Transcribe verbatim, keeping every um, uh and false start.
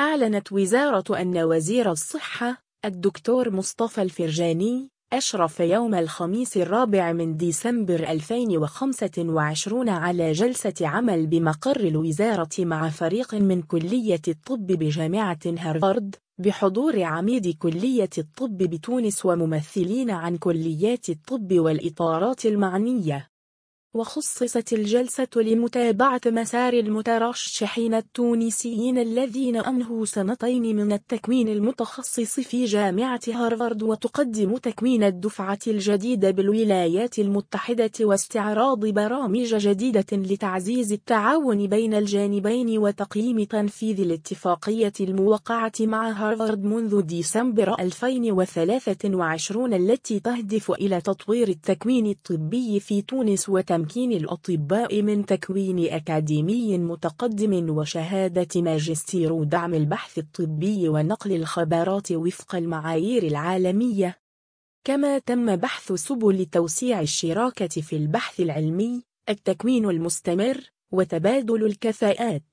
أعلنت وزارة أن وزير الصحة الدكتور مصطفى الفرجاني أشرف يوم الخميس الرابع من ديسمبر ألفين وخمسة وعشرين على جلسة عمل بمقر الوزارة مع فريق من كلية الطب بجامعة هارفارد بحضور عميد كلية الطب بتونس وممثلين عن كليات الطب والإطارات المعنية. وخصصت الجلسة لمتابعة مسار المترشحين التونسيين الذين أنهوا سنتين من التكوين المتخصص في جامعة هارفارد، وتقدم تكوين الدفعة الجديدة بالولايات المتحدة واستعراض برامج جديدة لتعزيز التعاون بين الجانبين وتقييم تنفيذ الاتفاقية الموقعة مع هارفارد منذ ديسمبر ألفين وثلاثة وعشرين التي تهدف إلى تطوير التكوين الطبي في تونس وتمكين تمكين الأطباء من تكوين أكاديمي متقدم وشهادة ماجستير ودعم البحث الطبي ونقل الخبرات وفق المعايير العالمية. كما تم بحث سبل توسيع الشراكة في البحث العلمي، التكوين المستمر، وتبادل الكفاءات.